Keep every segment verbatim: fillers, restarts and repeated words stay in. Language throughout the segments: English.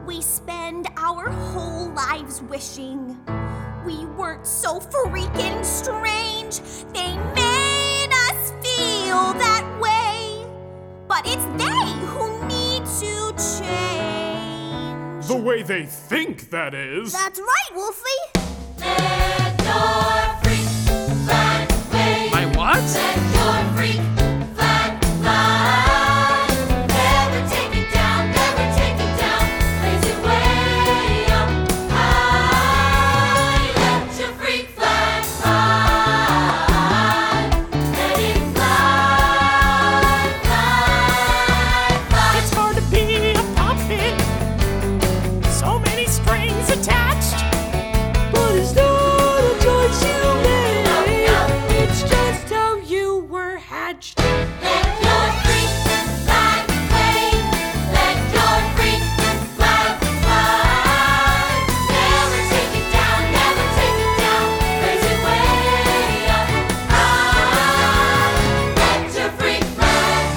We spend our whole lives wishing we weren't so freaking strange. They made us feel that way, but it's they who need to change. The way they think, that is. That's right, Wolfie. Let your freak flag wave. My what? Let your freak flag fly. Never take it down, never take it down. Raise it way up high. Let your freak flag fly. Let it fly, fly, fly. It's hard to be a puppet. So many strings attached. But it's not a choice you made. No, no. It's just how you were hatched. Let your freak flag wave. Let your freak flag fly. Never take it down, never take it down. Raise it way up high. Let your freak flag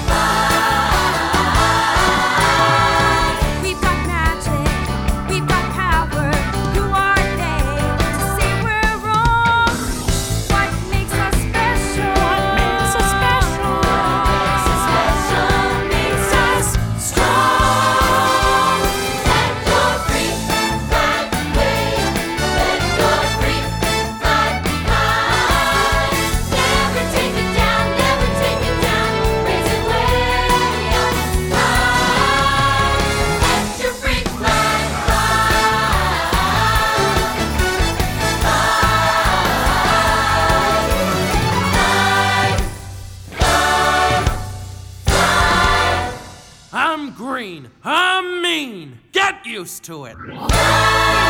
fly. We've got magic, we've got power. Who are they to say we're wrong? What makes us special? What makes us special? Makes us special, makes us strong. Let your freak flag wave. Let your freak flag fly. Never take it down, never take it down. Raise it way up high. Let your freak flag I'm green. I'm mean. Get used to it. fly.